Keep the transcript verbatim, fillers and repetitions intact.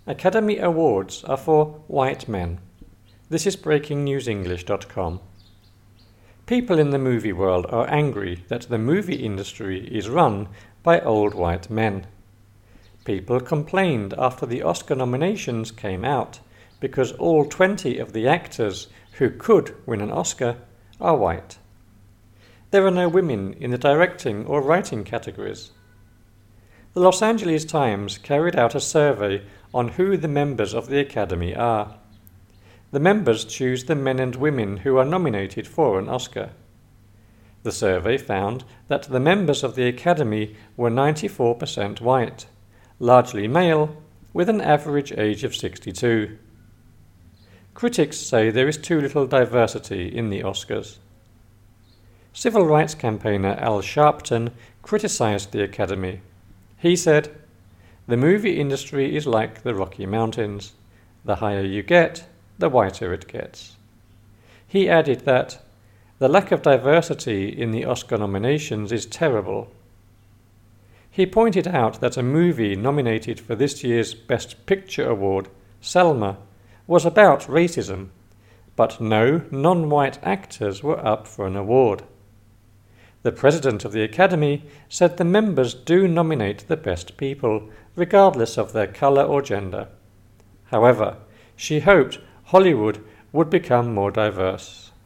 Academy Awards are for white men. This is breaking news english dot com. People in the movie world are angry that the movie industry is run by old white men. People complained after the Oscar nominations came out because all twenty of the actors who could win an Oscar are white. There are no women in the directing or writing categories. The Los Angeles Times carried out a survey on who the members of the Academy are. The members choose the men and women who are nominated for an Oscar. The survey found that the members of the Academy were ninety-four percent white, largely male, with an average age of sixty-two. Critics say there is too little diversity in the Oscars. Civil rights campaigner Al Sharpton criticized the Academy. He said, "The movie industry is like the Rocky Mountains. The higher you get, the whiter it gets." He added that the lack of diversity in the Oscar nominations is terrible. He pointed out that a movie nominated for this year's Best Picture award, Selma, was about racism, but no non-white actors were up for an award. The president of the Academy said the members do nominate the best people, regardless of their color or gender. However, she hoped Hollywood would become more diverse.